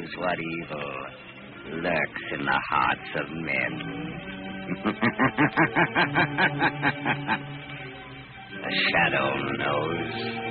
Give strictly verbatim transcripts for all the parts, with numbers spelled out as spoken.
knows what evil lurks in the hearts of men. The Shadow knows.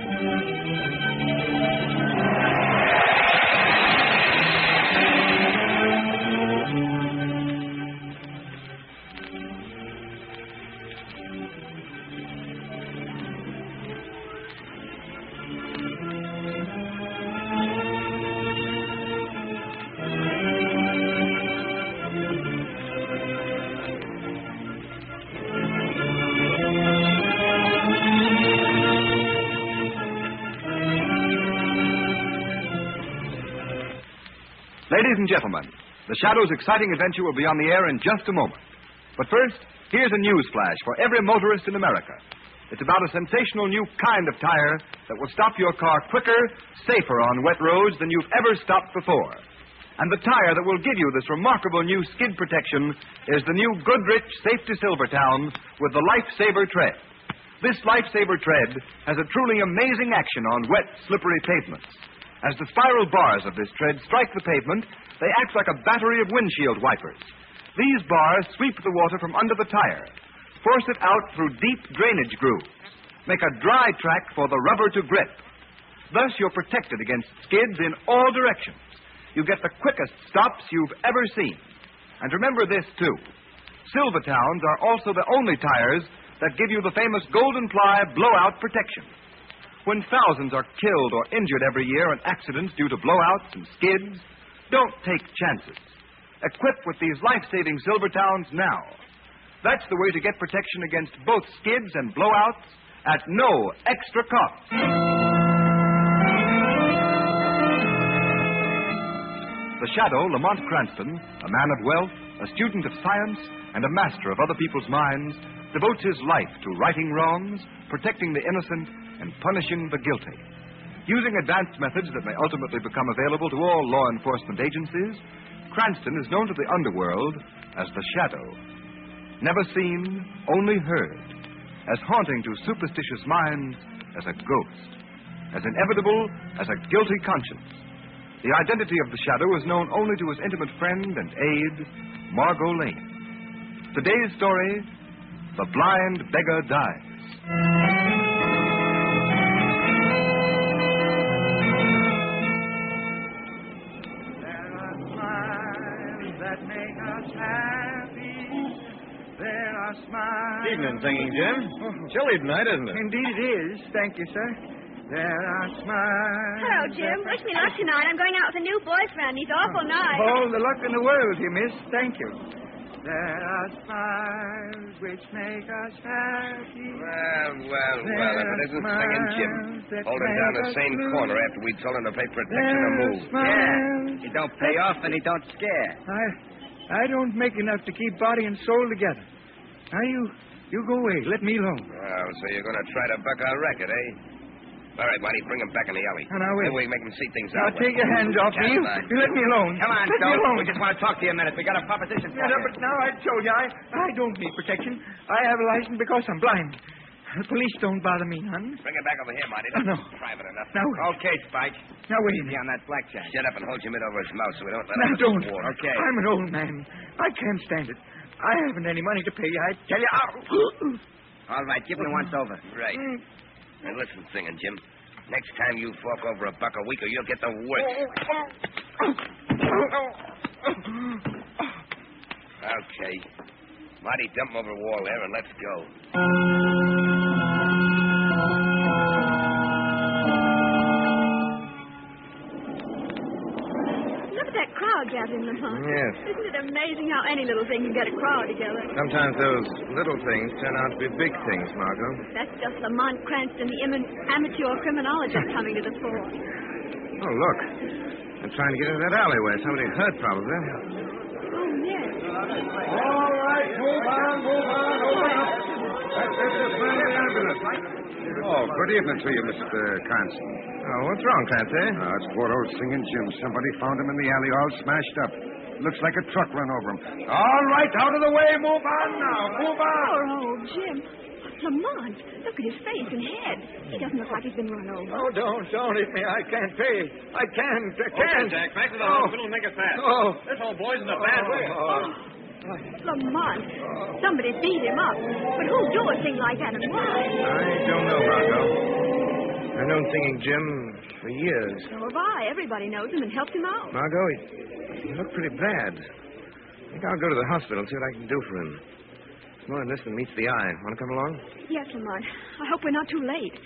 Ladies and gentlemen, the Shadow's exciting adventure will be on the air in just a moment. But first, here's a news flash for every motorist in America. It's about a sensational new kind of tire that will stop your car quicker, safer on wet roads than you've ever stopped before. And the tire that will give you this remarkable new skid protection is the new Goodrich Safety Silvertown with the Lifesaver Tread. This Lifesaver Tread has a truly amazing action on wet, slippery pavements. As the spiral bars of this tread strike the pavement, they act like a battery of windshield wipers. These bars sweep the water from under the tire, force it out through deep drainage grooves, make a dry track for the rubber to grip. Thus, you're protected against skids in all directions. You get the quickest stops you've ever seen. And remember this, too. Silvertowns are also the only tires that give you the famous Golden Ply blowout protection. When thousands are killed or injured every year in accidents due to blowouts and skids, don't take chances. Equip with these life-saving Silvertowns now. That's the way to get protection against both skids and blowouts at no extra cost. The Shadow, Lamont Cranston, a man of wealth, a student of science, and a master of other people's minds, devotes his life to righting wrongs, protecting the innocent, and punishing the guilty. Using advanced methods that may ultimately become available to all law enforcement agencies, Cranston is known to the underworld as the Shadow. Never seen, only heard. As haunting to superstitious minds as a ghost. As inevitable as a guilty conscience. The identity of the Shadow is known only to his intimate friend and aide, Margot Lane. Today's story, The Blind Beggar Dies. Evening, Singing Jim. Oh. Chilly tonight, isn't it? Indeed it is. Thank you, sir. There are smiles. Hello, Jim. Wish me luck tonight. I'm going out with a new boyfriend. He's awful nice. All the luck in the world with you, miss. Thank you. There are smiles which make us happy. Well, well, well, if it isn't Singing Jim. Holding down the same blue. Corner after we told him to pay protection or move. Yeah. He don't pay off and he don't scare. I I don't make enough to keep body and soul together. Now, you, you go away. Let me alone. Oh, so you're going to try to buck our record, eh? All right, Whitey, bring him back in the alley. Now, now wait. Then we make him see things now, out. Now, take your hands off me. You, you let me alone. Come on, let Stone. me alone. We just want to talk to you a minute. We got a proposition for yeah, you. No, but now I told you, I, I don't need protection. I have a license because I'm blind. The police don't bother me none. Bring him back over here, Marty. Oh, no. Private enough. Now, wait. Okay, Spike. Now, wait. Easy on that blackjack. Shut up and hold your mitt over his mouth so we don't let now, him don't. Water. Okay. I'm an old man. I can't stand it. I haven't any money to pay you. I tell you. Ow. All right, give me once over. Right. Mm. Now, listen, Singing Jim. Next time you fork over a buck a week or you'll get the worst. Okay. Marty, dump him over the wall there and let's go. Look at that crowd gathering, Lamont. Yes. Isn't it amazing how any little thing can get a crowd together? Sometimes those little things turn out to be big things, Margot. That's just Lamont Cranston, the im- amateur criminologist, coming to the fore. Oh, look. They're trying to get into that alleyway. Somebody hurt, probably. Oh, yes. All right, move on, move on, open up. That's just the sign of the ambulance. Oh, good evening to you, Mister Cranston. Oh, what's wrong, Clancy? Uh, it's poor old Singing Jim. Somebody found him in the alley all smashed up. Looks like a truck run over him. All right, out of the way. Move on now. Move on. Poor old Jim. Lamont, look at his face and head. He doesn't look like he's been run over. Oh, don't, don't hit me. I can't pay. I can't. I can't. Okay, Jack, back to the Oh. hospital and make it fast. Oh. This old boy's in a bad way. Oh. Lamont, somebody beat him up. But who'd do a thing like that and why? I don't know, Margot. I've known Singing Jim for years. So have I. Everybody knows him and helped him out. Margot, he, he looked pretty bad. I think I'll go to the hospital and see what I can do for him. It's more than this than meets the eye. Want to come along? Yes, Lamont. I hope we're not too late.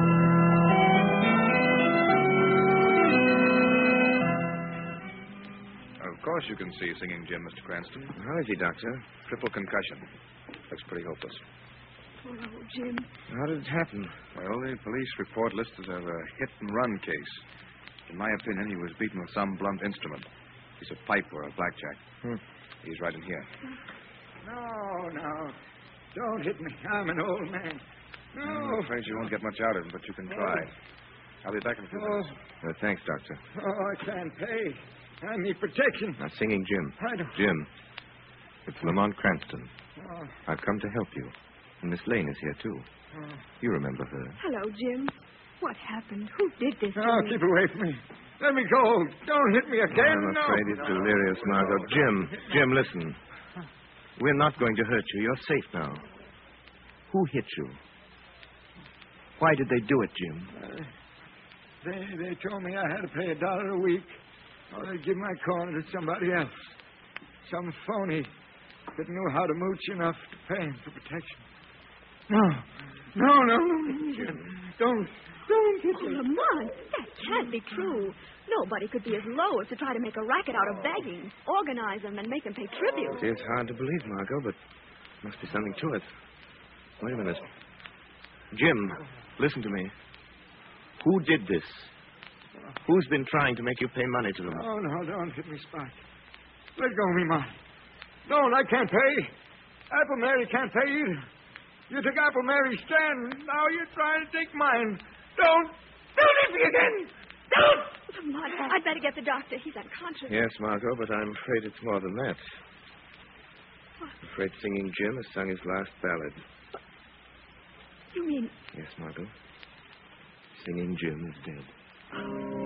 Of course you can see Singing Jim, Mister Cranston. How is he, Doctor? Triple concussion. Looks pretty hopeless. Poor old Jim. How did it happen? Well, the police report lists it as a hit-and-run case. In my opinion, he was beaten with some blunt instrument. Piece of pipe or a blackjack. Hmm. He's right in here. No, no. Don't hit me. I'm an old man. No. I'm afraid you won't get much out of him, but you can try. I'll be back in a few Oh, minutes. Uh, thanks, Doctor. oh, I can't pay. I need protection. Now, Singing Jim. I don't... Jim, it's Lamont Cranston. Oh, I've come to help you. And Miss Lane is here, too. oh. You remember her. Hello, Jim. What happened? Who did this to No, you? keep away from me. Let me go. Don't hit me again. I'm no. afraid he's delirious, Margot. Jim, Jim, listen. We're not going to hurt you. You're safe now. Who hit you? Why did they do it, Jim? Uh, they they told me I had to pay a dollar a week, or they'd give my corner to somebody else. Some phony that knew how to mooch enough to pay him for protection. No, no, no, no. Don't, don't hit Oh, me. Lamont, that can't be true. Nobody could be as low as to try to make a racket out of begging, organize them, and make them pay tribute. It is hard to believe, Margot, but must be something to it. Wait a minute. Jim, listen to me. Who did this? Who's been trying to make you pay money to them? Oh, no, don't hit me, Spike. Let go of me, Ma. Don't, I can't pay. Apple Mary can't pay either. You took Apple Mary's stand. Now you're trying to take mine. Don't. Don't hit me again. Don't. Lamont, I'd better get the doctor. He's unconscious. Yes, Margot, but I'm afraid it's more than that. I'm afraid Singing Jim has sung his last ballad. You mean... Yes, Margot. Singing Jim is dead.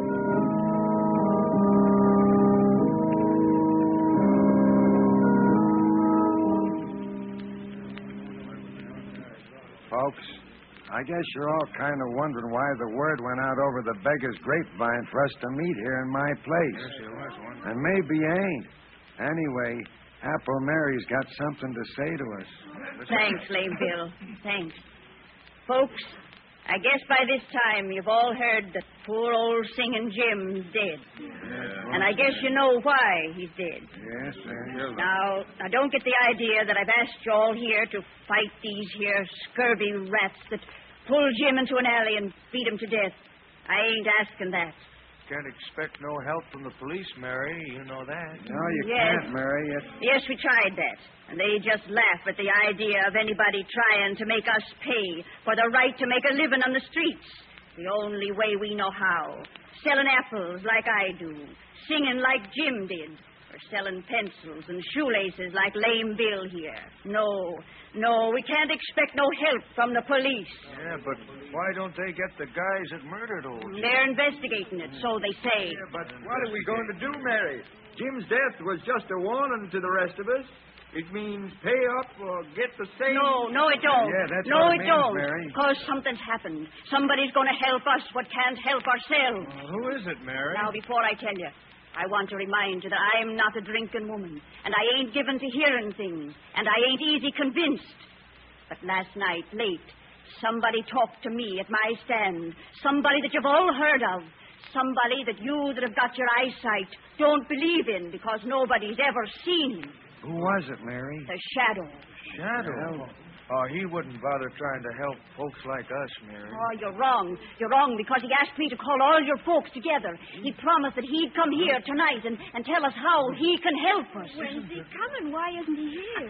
Folks, I guess you're all kind of wondering why the word went out over the beggar's grapevine for us to meet here in my place. And maybe you ain't. Anyway, Apple Mary's got something to say to us. Thanks, Lame Bill. Thanks. Folks, I guess by this time you've all heard that poor old Singing Jim's dead. And I guess you know why he's dead. Yes, sir. Now, now, don't get the idea that I've asked you all here to fight these here scurvy rats that pull Jim into an alley and beat him to death. I ain't asking that. Can't expect no help from the police, Mary. You know that. No, you Yes. can't, Mary. It's... Yes, we tried that. And they just laugh at the idea of anybody trying to make us pay for the right to make a living on the streets. The only way we know how. Selling apples like I do. Singing like Jim did. Or selling pencils and shoelaces like Lame Bill here. No, no, we can't expect no help from the police. Yeah, but why don't they get the guys that murdered old Jim? They're investigating it, so they say. Yeah, but what are we going to do, Mary? Jim's death was just a warning to the rest of us. It means pay up or get the same... No, no, it don't. Yeah, that's no, what it it means, don't. Mary. Because something's happened. Somebody's going to help us what can't help ourselves. Well, who is it, Mary? Now, before I tell you, I want to remind you that I'm not a drinking woman, and I ain't given to hearing things, and I ain't easy convinced. But last night, late, somebody talked to me at my stand, somebody that you've all heard of, somebody that you that have got your eyesight don't believe in because nobody's ever seen him. Who was it, Mary? The Shadow. Shadow. Oh, he wouldn't bother trying to help folks like us, Mary. Oh, you're wrong. You're wrong because he asked me to call all your folks together. He promised that he'd come here tonight and, and tell us how he can help us. When's he coming? Why isn't he here?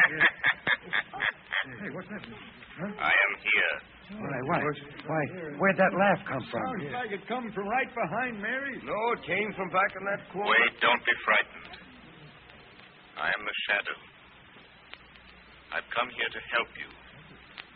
Hey, what's that? I am here. Why, why? Why, where'd that laugh come from? Sounds like it come from right behind Mary. No, it came from back in that corner. Wait, don't be frightened. I am the Shadow. I've come here to help you.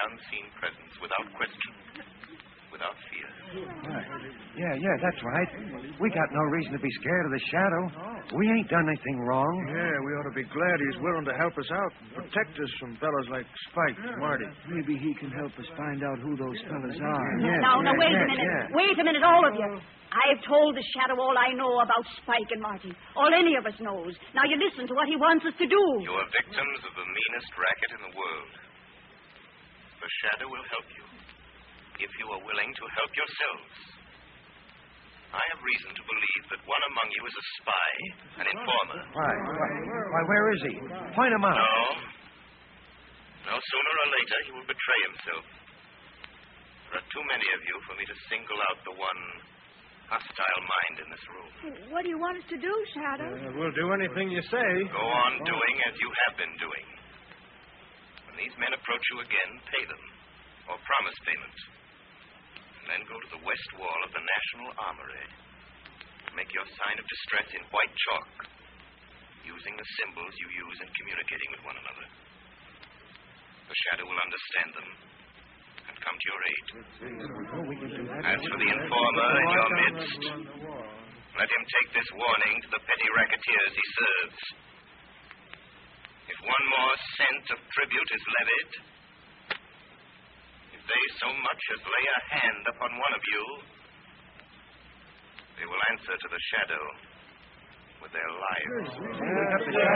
unseen presence without question, without fear. Right. Yeah, yeah, that's right. We got no reason to be scared of the shadow. We ain't done anything wrong. Yeah, we ought to be glad he's willing to help us out and protect us from fellas like Spike and Marty. Maybe he can help us find out who those fellas are. Yeah, now, now, yeah, wait yeah, a minute. yeah. Wait a minute, all of you. I've told the Shadow all I know about Spike and Marty. All any of us knows. Now you listen to what he wants us to do. You are victims of the meanest racket in the world. The Shadow will help you if you are willing to help yourselves. I have reason to believe that one among you is a spy, an informer. Why? Why, why where is he? Point him out. No. No, sooner or later he will betray himself. There are too many of you for me to single out the one hostile mind in this room. What do you want us to do, Shadow? Uh, we'll do anything you say. Go on doing as you have been doing. When these men approach you again, pay them, or promise payment. And then go to the west wall of the National Armory. Make your sign of distress in white chalk, using the symbols you use in communicating with one another. The Shadow will understand them and come to your aid. As for the informer in your midst, let him take this warning to the petty racketeers he serves. If one more cent of tribute is levied, if they so much as lay a hand upon one of you, they will answer to the Shadow with their lives.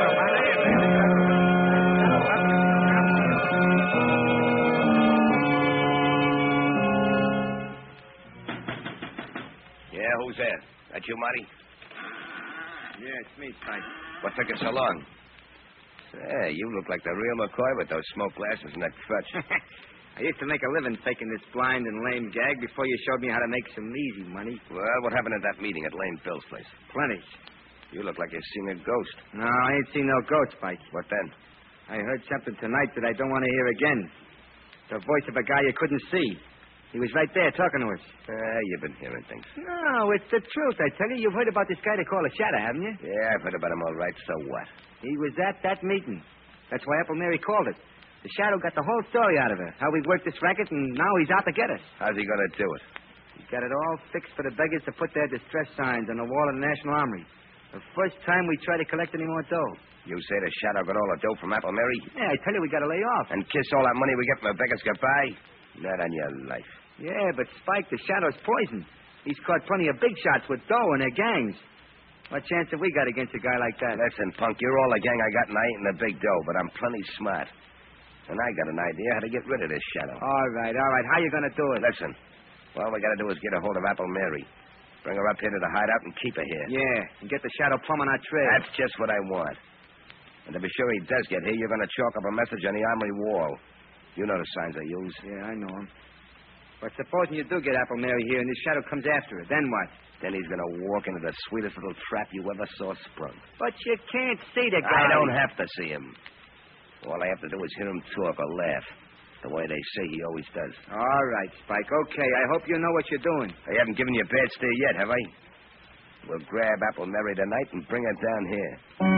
Yeah, who's there? That you, Marty? Yeah, it's me, Spike. What took you so long? Say, you look like the real McCoy with those smoke glasses and that crutch. I used to make a living faking this blind and lame gag before you showed me how to make some easy money. Well, what happened at that meeting at Lane Bill's place? Plenty. You look like you've seen a ghost. No, I ain't seen no ghost, Spike. What then? I heard something tonight that I don't want to hear again. The voice of a guy you couldn't see. He was right there talking to us. Ah, you've been hearing things. No, it's the truth, I tell you. You've heard about this guy they call a Shadow, haven't you? Yeah, I've heard about him all right, so what? He was at that meeting. That's why Apple Mary called it. The Shadow got the whole story out of her. How we worked this racket, and now he's out to get us. How's he going to do it? He's got it all fixed for the beggars to put their distress signs on the wall of the National Armory. The first time we try to collect any more dough. You say the Shadow got all the dough from Apple Mary? Yeah, I tell you, we got to lay off. And kiss all that money we get from the beggars goodbye? Not on your life. Yeah, but Spike, the Shadow's poison. He's caught plenty of big shots with dough and their gangs. What chance have we got against a guy like that? Listen, punk, you're all the gang I got, and I ain't in the big dough, but I'm plenty smart. And I got an idea how to get rid of this Shadow. All right, all right. How you going to do it? Listen, all we got to do is get a hold of Apple Mary. Bring her up here to the hideout and keep her here. Yeah, and get the Shadow plumb on our trail. That's just what I want. And to be sure he does get here, you're going to chalk up a message on the armory wall. You know the signs I use. Yeah, I know them. But supposing you do get Apple Mary here and this Shadow comes after her, then what? Then he's going to walk into the sweetest little trap you ever saw sprung. But you can't see the guy. I don't have to see him. All I have to do is hear him talk or laugh, the way they say he always does. All right, Spike. Okay, I hope you know what you're doing. I haven't given you a bad steer yet, have I? We'll grab Apple Mary tonight and bring her down here.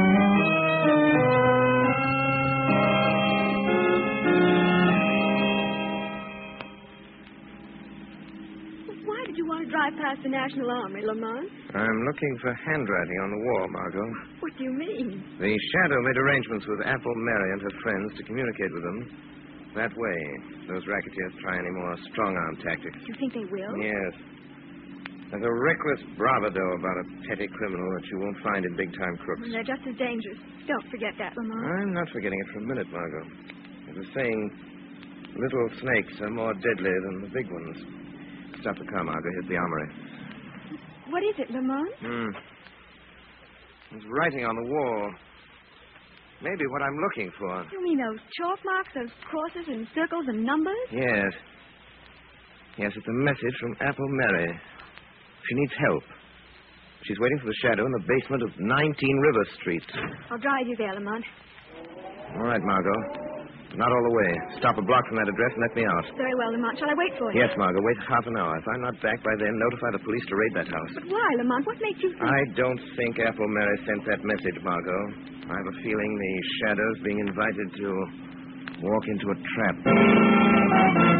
Why did you want to drive past the National Armory, Lamont? I'm looking for handwriting on the wall, Margot. What do you mean? The Shadow made arrangements with Apple Mary and her friends to communicate with them. That way, those racketeers try any more strong-arm tactics. You think they will? Yes. There's a reckless bravado about a petty criminal that you won't find in big-time crooks. Well, they're just as dangerous. Don't forget that, Lamont. I'm not forgetting it for a minute, Margot. There's a saying, little snakes are more deadly than the big ones. Stop the car, Margot. Here's the armory. What is it, Lamont? Hmm. There's writing on the wall. Maybe what I'm looking for. You mean those chalk marks, those crosses and circles and numbers? Yes. Yes, it's a message from Apple Mary. She needs help. She's waiting for the Shadow in the basement of nineteen River Street. I'll drive you there, Lamont. All right, Margot. Not all the way. Stop a block from that address and let me out. Very well, Lamont. Shall I wait for you? Yes, Margot. Wait half an hour. If I'm not back by then, notify the police to raid that house. But why, Lamont? What makes you think... I don't think Apple Mary sent that message, Margot. I have a feeling the Shadow's being invited to walk into a trap.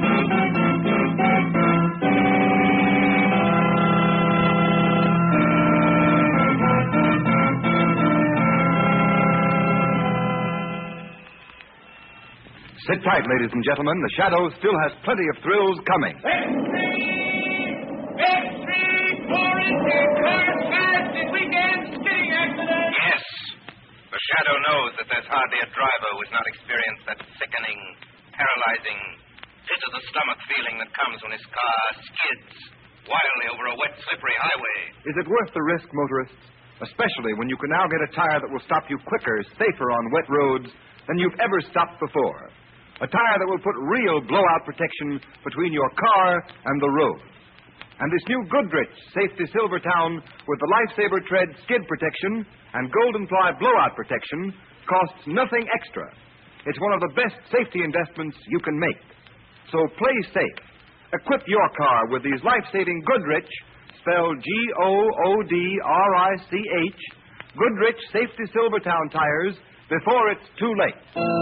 Sit tight, ladies and gentlemen. The Shadow still has plenty of thrills coming. Yes. The Shadow knows that there's hardly a driver who has not experienced that sickening, paralyzing, pit-of-the-stomach feeling that comes when his car skids wildly over a wet, slippery highway. Is it worth the risk, motorists? Especially when you can now get a tire that will stop you quicker, safer on wet roads than you've ever stopped before. A tire that will put real blowout protection between your car and the road. And this new Goodrich Safety Silvertown with the Lifesaver Tread skid protection and Golden Ply blowout protection costs nothing extra. It's one of the best safety investments you can make. So play safe. Equip your car with these life-saving Goodrich, spelled G O O D R I C H, Goodrich Safety Silvertown tires before it's too late.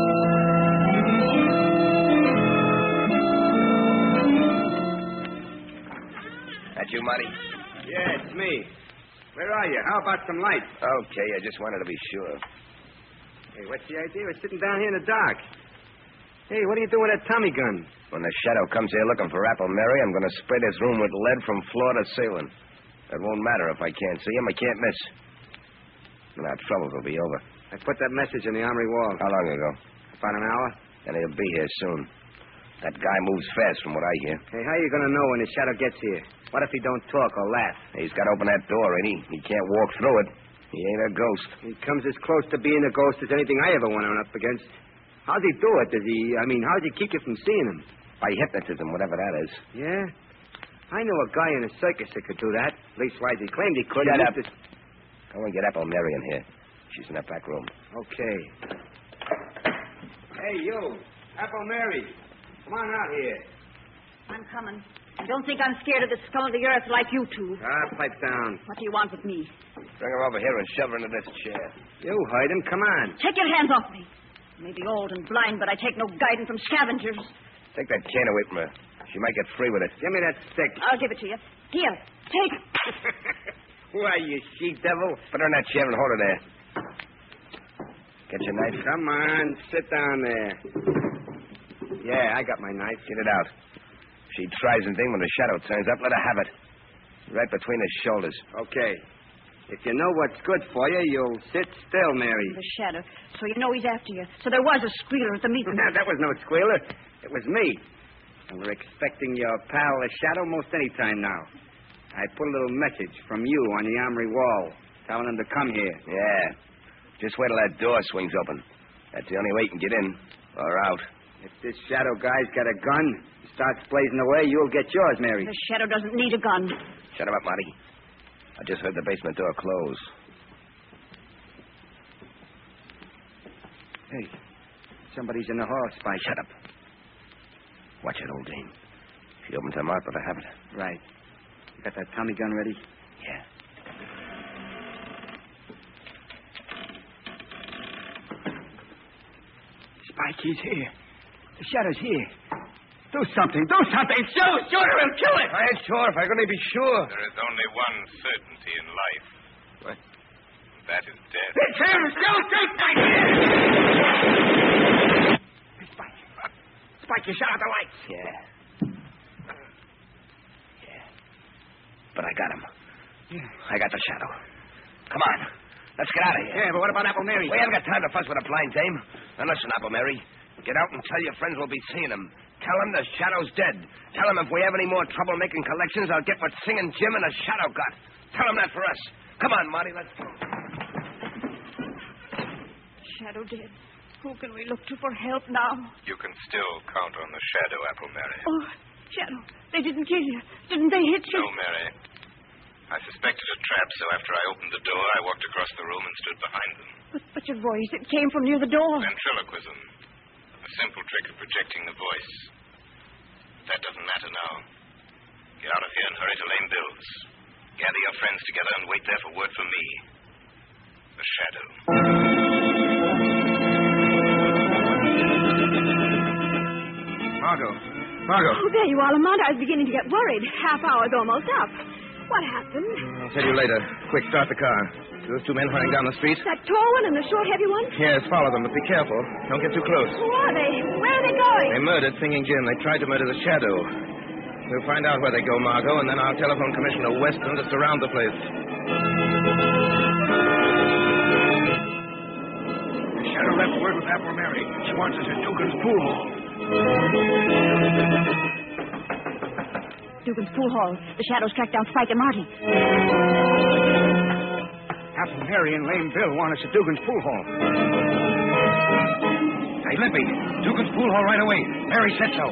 That you, Marty? Yeah, it's me. Where are you? How about some light? Okay, I just wanted to be sure. Hey, what's the idea of sitting down here in the dark? Hey, what are you doing with that Tommy gun? When the Shadow comes here looking for Apple Mary, I'm going to spray this room with lead from floor to ceiling. It won't matter if I can't see him. I can't miss. And our troubles will be over. I put that message on the armory wall. How long ago? About an hour. And he'll be here soon. That guy moves fast from what I hear. Hey, how are you going to know when the Shadow gets here? What if he don't talk or laugh? He's got to open that door, ain't he? He can't walk through it. He ain't a ghost. He comes as close to being a ghost as anything I ever went on up against. How's he do it? Does he, I mean, how's he keep you from seeing him? By hypnotism, whatever that is. Yeah? I know a guy in a circus that could do that. Leastwise, he claimed he could. Shut up. To... Go and get Apple Mary in here. She's in that back room. Okay. Hey, you. Apple Mary. Come on out here. I'm coming. I don't think I'm scared of the scum of the earth like you two. Ah, pipe down. What do you want with me? Bring her over here and shove her into this chair. You heard him. Come on. Take your hands off me. I may be old and blind, but I take no guidance from scavengers. Take that can away from her. She might get free with it. Give me that stick. I'll give it to you. Here, take it. Why, you she-devil? Put her in that chair and hold her there. Get your knife. Come on, sit down there. Yeah, I got my knife. Get it out. If she tries anything when the Shadow turns up, let her have it. Right between his shoulders. Okay. If you know what's good for you, you'll sit still, Mary. The Shadow. So you know he's after you. So there was a squealer at the meeting. No, that was no squealer. It was me. And we're expecting your pal, the Shadow, most any time now. I put a little message from you on the armory wall, telling him to come here. Yeah. Just wait till that door swings open. That's the only way you can get in or out. If this Shadow guy's got a gun, he starts blazing away, you'll get yours, Mary. The Shadow doesn't need a gun. Shut him up, Marty. I just heard the basement door close. Hey, somebody's in the hall, Spike. Shut up. Watch it, old dame. If she opens her mouth, let her have it. Right. You got that Tommy gun ready? Yeah. Spike, he's here. The Shadow's here. Do something. Do something. Shoot. Shoot or he'll kill it. I ain't sure if I can only be sure. There is only one certainty in life. What? That is death. It's him. Shoot. Shoot. Spike. Hey, Spike. Spike, you shut out the lights. Yeah. Yeah. But I got him. Yeah. I got the Shadow. Come on. Let's get out of here. Yeah, but what about Apple Mary? We haven't got time to fuss with a blind dame. Now listen, Apple Mary. Get out and tell your friends we'll be seeing him. Tell them the Shadow's dead. Tell them if we have any more trouble making collections, I'll get what Singing Jim and the Shadow got. Tell them that for us. Come on, Marty, let's go. Shadow dead. Who can we look to for help now? You can still count on the Shadow, Apple Mary. Oh, Shadow, they didn't kill you. Didn't they hit you? No, Mary. I suspected a trap, so after I opened the door, I walked across the room and stood behind them. But, but your voice, it came from near the door. Ventriloquism. A simple trick of projecting the voice. That doesn't matter now. Get out of here and hurry to Lane Bills. Gather your friends together and wait there for word from me. The Shadow. Margot. Margot. Oh, there you are, Lamont. I was beginning to get worried. Half hour's almost up. What happened? I'll tell you later. Quick, start the car. Those two men hurrying down the street? That tall one and the short, heavy one? Yes, follow them, but be careful. Don't get too close. Who are they? Where are they going? They murdered Singing Jim. They tried to murder the Shadow. We'll find out where they go, Margot, and then I'll telephone Commissioner Weston to surround the place. The Shadow left word with Apple Mary. She wants us at Dugan's pool hall. Dugan's pool hall. The Shadows tracked down Spike and Marty. Apple Mary and Lame Bill want us at Dugan's pool hall. Hey, Limpy, Dugan's pool hall right away. Mary said so.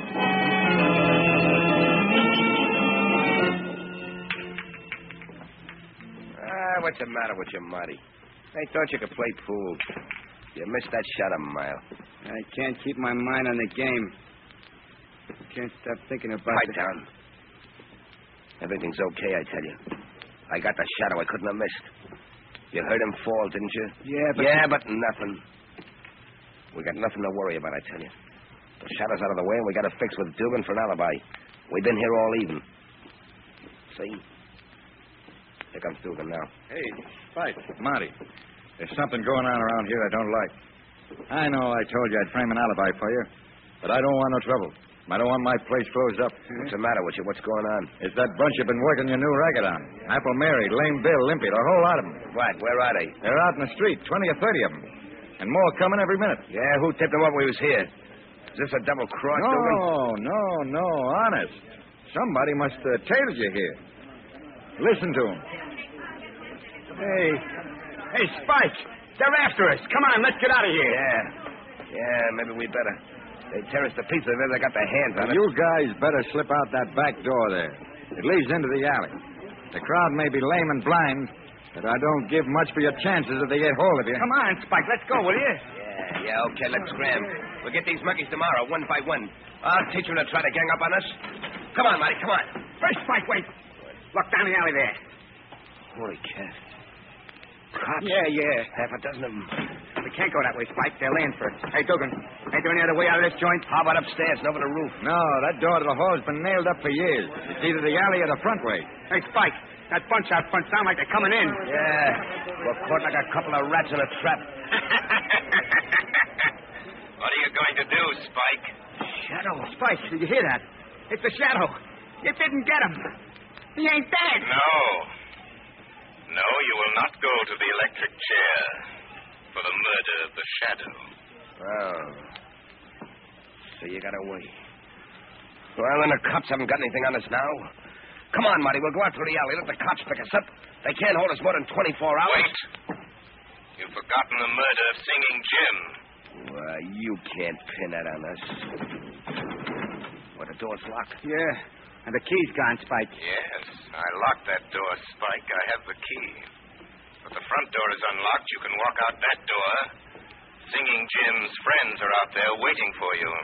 Ah, what's the matter with you, Marty? I thought you could play pool. You missed that shot a mile. I can't keep my mind on the game. I can't stop thinking about Pipe it. down. Everything's okay, I tell you. I got the Shadow I couldn't have missed. You heard him fall, didn't you? Yeah, but... Yeah, but nothing. We got nothing to worry about, I tell you. The Shadow's out of the way, and we got a fix with Dugan for an alibi. We've been here all evening. See? Here comes Dugan now. Hey, Spike, Marty. There's something going on around here I don't like. I know I told you I'd frame an alibi for you, but I don't want no trouble. I don't want my place closed up. What's the matter with you? What's going on? It's that bunch you've been working your new racket on. Apple Mary, Lame Bill, Limpy, the whole lot of them. What? Where are they? They're out in the street, twenty or thirty of them. And more coming every minute. Yeah, who tipped them up we was here? Is this a double cross, Dugan? No, no, no, honest. Somebody must have tailed you here. Listen to them. Hey. Hey, Spike. They're after us. Come on, let's get out of here. Yeah. Yeah, maybe we better. They tear us to pieces if they got their hands on Well, us. you guys better slip out that back door there. It leads into the alley. The crowd may be lame and blind, but I don't give much for your chances if they get hold of you. Come on, Spike. Let's go, will you? Yeah, yeah, okay. Let's scram. We'll get these monkeys tomorrow, one by one. I'll teach them to try to gang up on us. Come on, Marty, come on. First, Spike, wait. Look down the alley there. Holy cat. Cops? Yeah, yeah. Half a dozen of them. We can't go that way, Spike. They're laying for us. Hey, Dugan, ain't there any other way out of this joint? How about upstairs and over the roof? No, that door to the hall has been nailed up for years. It's either the alley or the front way. Hey, Spike, that bunch out front sound like they're coming in. Yeah. We're caught like a couple of rats in a trap. What are you going to do, Spike? Shadow. Spike, did you hear that? It's the Shadow. You didn't get him. He ain't dead. No. No, you will not go to the electric chair for the murder of the Shadow. Oh. So you got away. Well, then the cops haven't got anything on us now. Come on, Marty. We'll go out through the alley. Let the cops pick us up. They can't hold us more than twenty-four hours. Wait. You've forgotten the murder of Singing Jim. Well, you can't pin that on us. What, the door's locked? Yeah. And the key's gone, Spike. Yes, I locked that door, Spike. I have the key. But the front door is unlocked. You can walk out that door. Singing Jim's friends are out there waiting for you.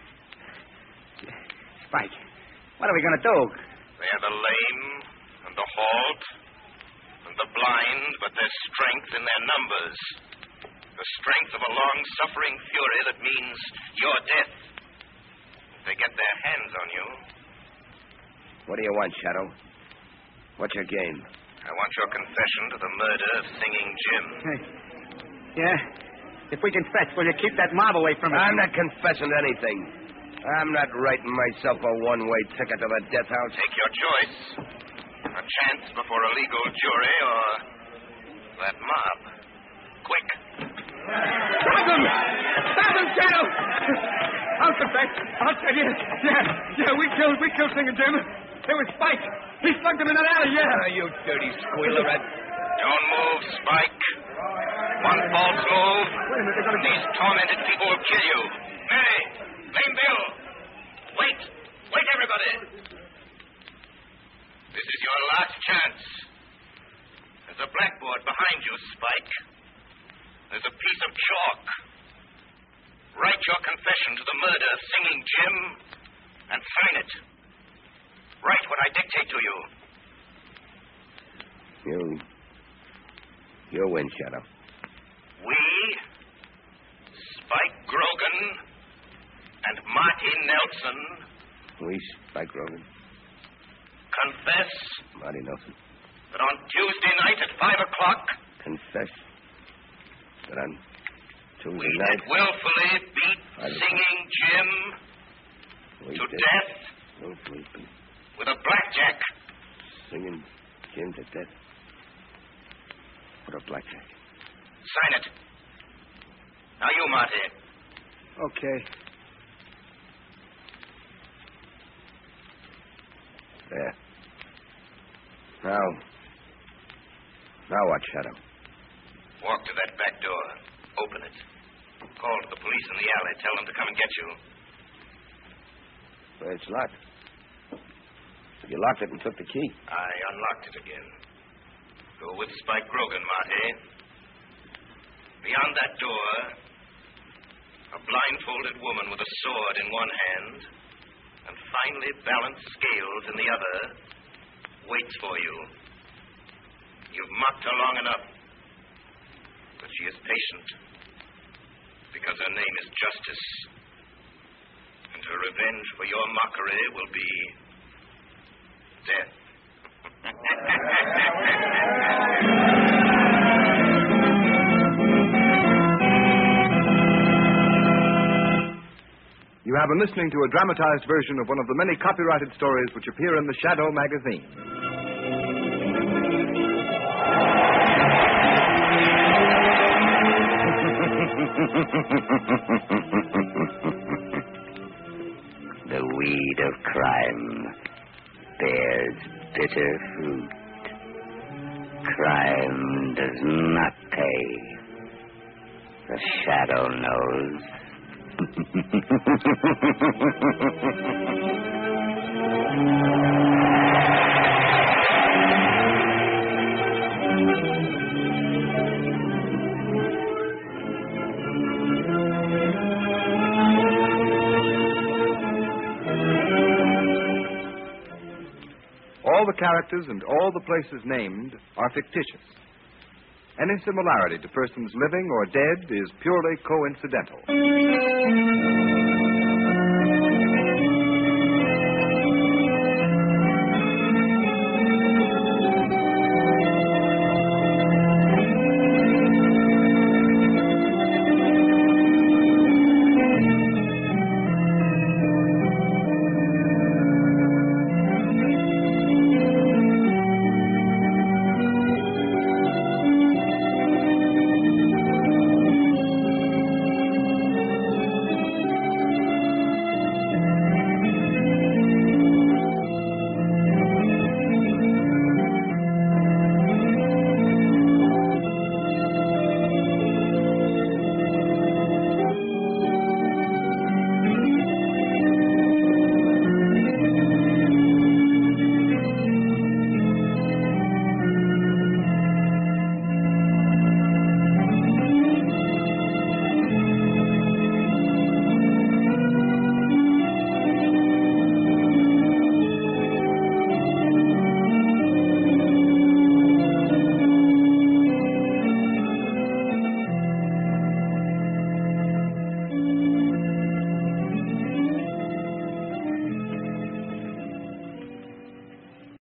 Spike, what are we going to do? They are the lame and the halt and the blind, but there's strength in their numbers. The strength of a long-suffering fury that means your death. If they get their hands on you... What do you want, Shadow? What's your game? I want your confession to the murder of Singing Jim. Hey. Yeah? If we confess, will you keep that mob away from us? I'm not confessing to anything. I'm not writing myself a one-way ticket to the death house. Take your choice. A chance before a legal jury or that mob. Quick. Stop him! Stop him, Shadow! I'll confess. I'll tell you. Yeah, yeah, we killed, we killed Singing Jim. It was Spike. He slugged him in that alley, yeah. Oh, you dirty squealer rat. Don't move, Spike. One false move. Wait a minute, they're gonna... These tormented people will kill you. Mary, Lame Bill. Wait. Wait, everybody. This is your last chance. There's a blackboard behind you, Spike. There's a piece of chalk. Write your confession to the murder of Singing Jim and sign it. Write what I dictate to you. You... You win, Shadow. We, Spike Grogan, and Marty Nelson We, Spike Rogan. confess Marty Nelson. that on Tuesday night at five o'clock Confess that on Tuesday we night. did willfully beat Five o'clock. Singing Jim We to did death willfully beat with a blackjack. Singing Jim to death. What a blackjack. Sign it. Now you, Marty. Okay. There. Now. Now what, Shadow? Walk to that back door. Open it. Call to the police in the alley. Tell them to come and get you. Well, it's locked. You locked it and took the key. I unlocked it again. Go with Spike Grogan, Marty. Beyond that door, a blindfolded woman with a sword in one hand and finely balanced scales in the other waits for you. You've mocked her long enough, but she is patient because her name is Justice, and her revenge for your mockery will be death. You have been listening to a dramatized version of one of the many copyrighted stories which appear in the Shadow magazine. The weed of crime bears bitter fruit. Crime does not pay. The Shadow knows. All the characters and all the places named are fictitious. Any similarity to persons living or dead is purely coincidental.